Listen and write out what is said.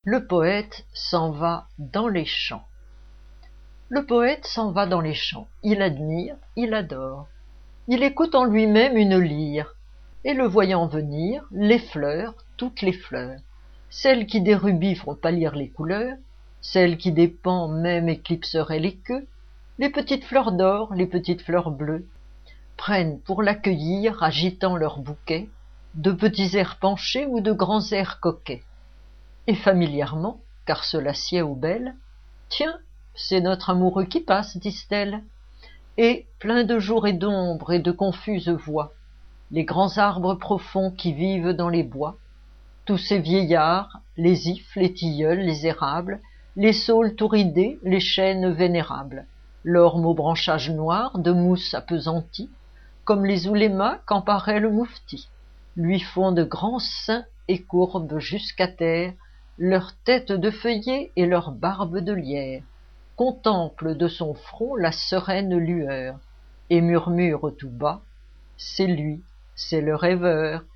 Le poète s'en va dans les champs. Le poète s'en va dans les champs, il admire, il adore. Il écoute en lui-même une lyre, et le voyant venir, les fleurs, toutes les fleurs, celles qui des rubis font pâlir les couleurs, celles qui des pans même éclipseraient les queues, les petites fleurs d'or, les petites fleurs bleues, prennent pour l'accueillir, agitant leurs bouquets, de petits airs penchés ou de grands airs coquets. Et familièrement, car cela sied aux belles, « Tiens, c'est notre amoureux qui passe, disent-elles. » Et, plein de jour et d'ombre et de confuses voix, les grands arbres profonds qui vivent dans les bois, tous ces vieillards, les ifs, les tilleuls, les érables, les saules tout ridés, les chênes vénérables, l'orme aux branchages noirs, de mousse appesantie, comme les oulémas quand paraît le moufti, lui font de grands seins et courbent jusqu'à terre leurs têtes de feuillée et leurs barbes de lierre, contemplent de son front la sereine lueur, et murmurent tout bas, c'est lui, c'est le rêveur,